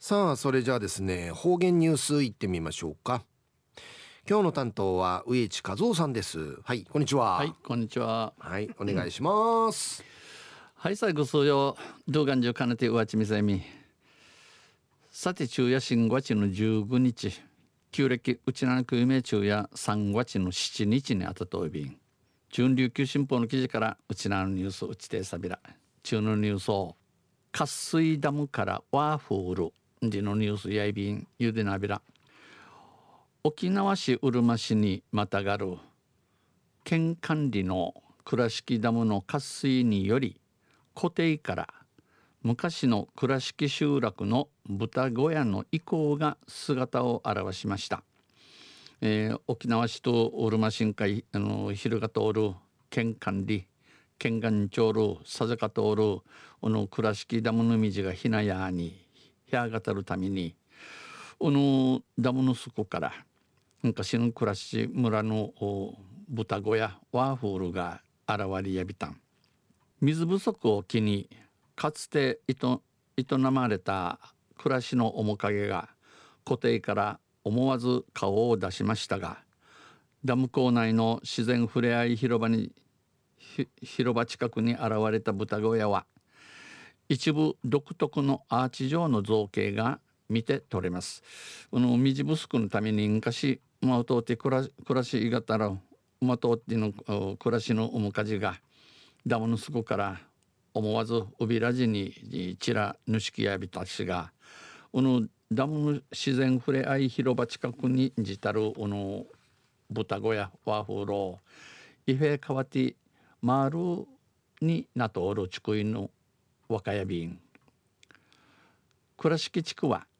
さあ、それじゃあですね、方言ニュースいってみましょうか。今日の担当は植地和夫さんです。はい、こんにちはい、 は。 こんにちは。 はい、お願いします。 はい、最後数曜、動画中かねてうわちみせみ。さて、昼夜新月の15日、旧暦うちなくゆめ昼夜3月の7日にあたといびん。中琉球新報の記事からうちなのニュースうちてさびら。中のニュースを、渇水ダムからワーフール。でのニュースやいびん、ゆでなびら。沖縄市うるま市にまたがる県管理の倉敷ダムの渇水により湖底から昔の倉敷集落の豚小屋の遺構が姿を現しました。沖縄市とうるま市ん会昼が通る県管理県岸町るさざか通る倉敷ダムの道がひなやにひゃがたるためにダムの底から昔の暮らし村の豚小屋ワーフールが現れやびたん。水不足を機にかつて営まれた暮らしの面影が湖底から思わず顔を出しましたが、ダム構内の自然ふれあい広場近くに現れた豚小屋は一部独特のアーチ状の造形が見て取れます。水不足のために昔馬を通って暮らしいがたら馬通っての暮らしの面影がダムの底から思わずうびらじにちらぬしきやびたちがダムの自然ふれあい広場近くにじたる豚小屋ワーフーローイフェカワティマールになとおる地区の若屋便倉敷地区は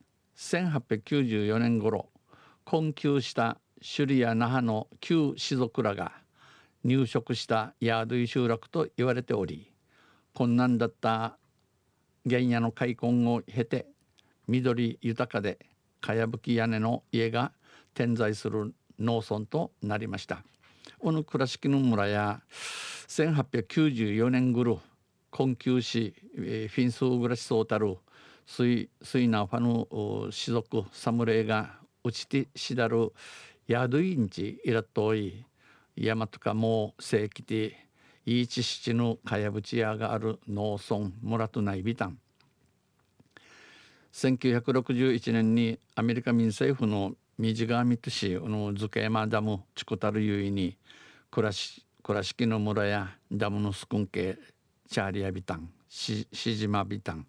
1894年頃困窮した首里や那覇の旧士族らが入植したヤードイ集落と言われており、困難だった原野の開墾を経て緑豊かでかやぶき屋根の家が点在する農村となりました。倉敷の村や1894年ぐる困窮しフィンスー暮らしそうたるスイナファの士族侍がうちてしだるヤードインチイラットイ山とかも正規でいいち七のかやぶち屋がある農村村とないビタン。1961年にアメリカ民政府の水がみとし漬山ダムチコタルユイに倉敷の村やダムのスクンケチャーリアビタンシジマビタン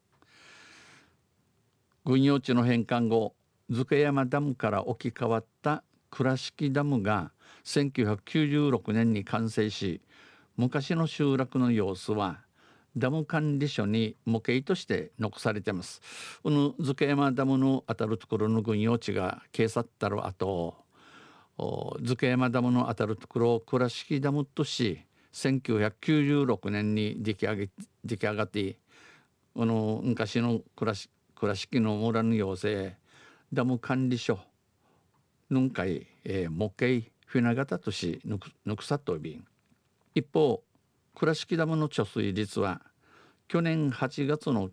軍用地の返還後漬山ダムから置き換わった倉敷ダムが1996年に完成し、昔の集落の様子はダム管理所に模型として残されています。漬山ダムの当たるところの軍用地が消え去ったる後、漬山ダムの当たるところを倉敷ダムとし1996年に出来上がって昔の倉敷の村の要請ダム管理所ぬんかい、模型フィナ型としぬくさとびん。一方倉敷ダムの貯水率は去年8月の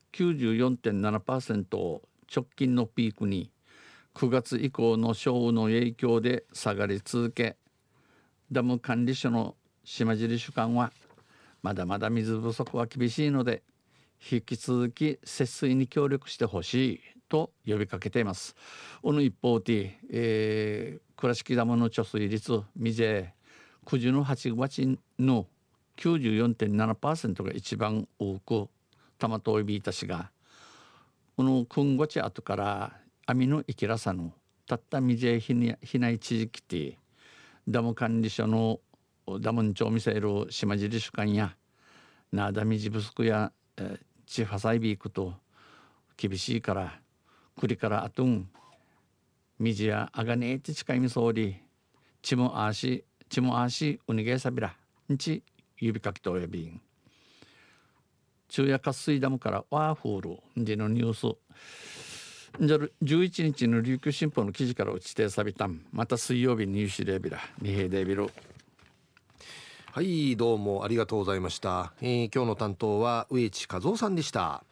94.7% を直近のピークに9月以降の少雨の影響で下がり続け、ダム管理所の島尻主幹はまだまだ水不足は厳しいので引き続き節水に協力してほしいと呼びかけています。一方で、倉敷ダムの貯水率みぜ9時の8月の 94.7% が一番多く玉といびいたしが今後ち後から網の生きらさのたったみぜひない地域てダム管理所のダムンチョミセール島尻主幹やなだみじ不足や地破砕ビークと厳しいから栗からあとん水やあがねえって近いみそうりちもあしうにげさびらんち指かきとおやびん中夜渇水ダムからワーフールでのニュースじゃ11日の琉球新報の記事から落ちてさびたんまた水曜日にニューシレビラ二平デビル。 はい、どうもありがとうございました。今日の担当は植地和夫さんでした。